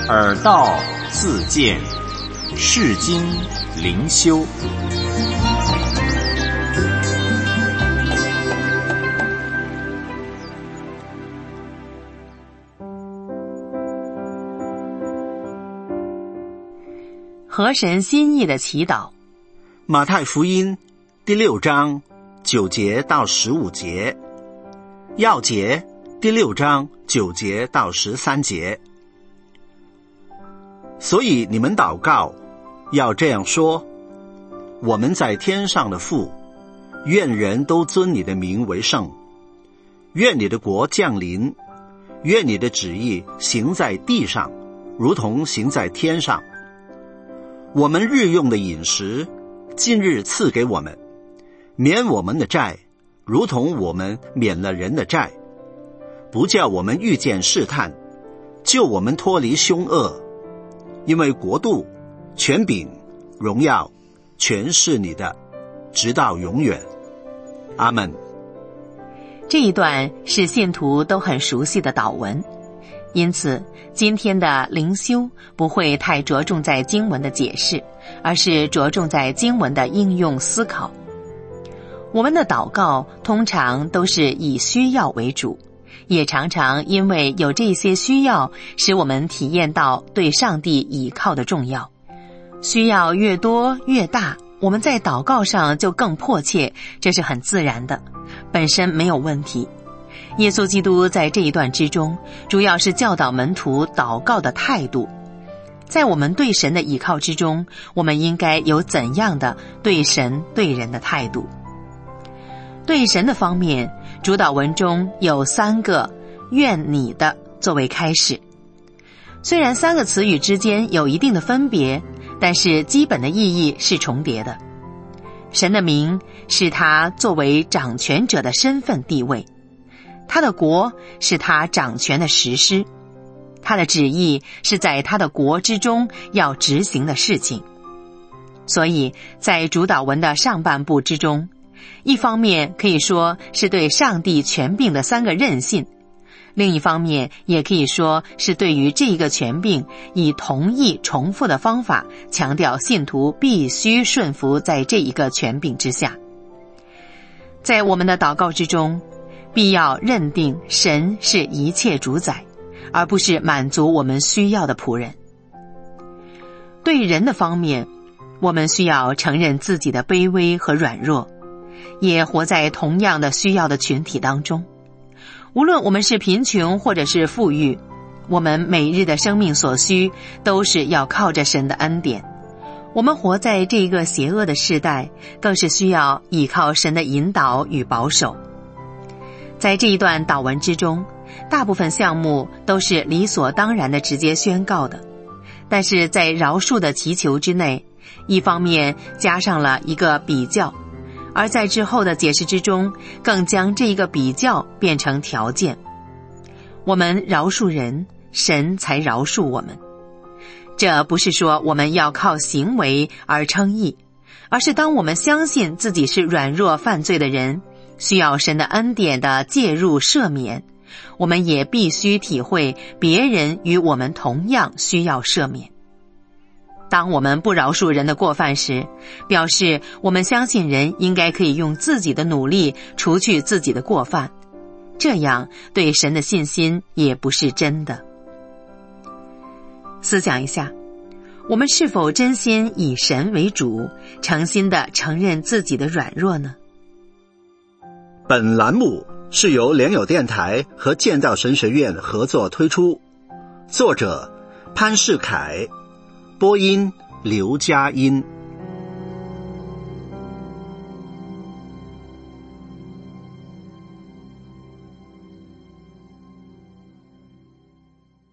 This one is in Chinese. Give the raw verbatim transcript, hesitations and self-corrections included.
耳道自见，世经灵修。 合神心意的祈祷。 马太福音第六章九节到十五节，要节第六章九节到十三节。所以你们祷告要这样说：我们在天上的父，愿人都尊你的名为圣，愿你的国降临，愿你的旨意行在地上，如同行在天上。我们日用的饮食，近日赐给我们，免我们的债，如同我们免了人的债，不叫我们遇见试探，救我们脱离凶恶。因为国度、权柄、荣耀，全是你的，直到永远。阿们。 这一段是信徒都很熟悉的祷文，因此今天的灵修不会太着重在经文的解释，而是着重在经文的应用思考。我们的祷告通常都是以需要为主，也常常因为有这些需要，使我们体验到对上帝倚靠的重要。需要越多越大，我们在祷告上就更迫切，这是很自然的，本身没有问题。耶稣基督在这一段之中，主要是教导门徒祷告的态度。在我们对神的倚靠之中，我们应该有怎样的对神对人的态度？对神的方面，主祷文中有三个愿你的作为开始。虽然三个词语之间有一定的分别，但是基本的意义是重叠的。神的名是他作为掌权者的身份地位，他的国是他掌权的实施，他的旨意是在他的国之中要执行的事情。所以在主祷文的上半部之中，一方面可以说是对上帝权柄的三个任性，另一方面也可以说是对于这一个权柄以同义重复的方法强调信徒必须顺服在这一个权柄之下。在我们的祷告之中，必要认定神是一切主宰，而不是满足我们需要的仆人。对人的方面，我们需要承认自己的卑微和软弱，也活在同样的需要的群体当中。无论我们是贫穷或者是富裕，我们每日的生命所需都是要靠着神的恩典。我们活在这一个邪恶的世代，更是需要依靠神的引导与保守。在这一段祷文之中，大部分项目都是理所当然的直接宣告的，但是在饶恕的祈求之内，一方面加上了一个比较，而在之后的解释之中，更将这一个比较变成条件。我们饶恕人，神才饶恕我们。这不是说我们要靠行为而称义，而是当我们相信自己是软弱犯罪的人，需要神的恩典的介入赦免，我们也必须体会别人与我们同样需要赦免。当我们不饶恕人的过犯时，表示我们相信人应该可以用自己的努力除去自己的过犯，这样对神的信心也不是真的。思想一下，我们是否真心以神为主，诚心地承认自己的软弱呢？ 本栏目是由联友电台和建道神学院合作推出，作者潘世凯，播音刘佳音。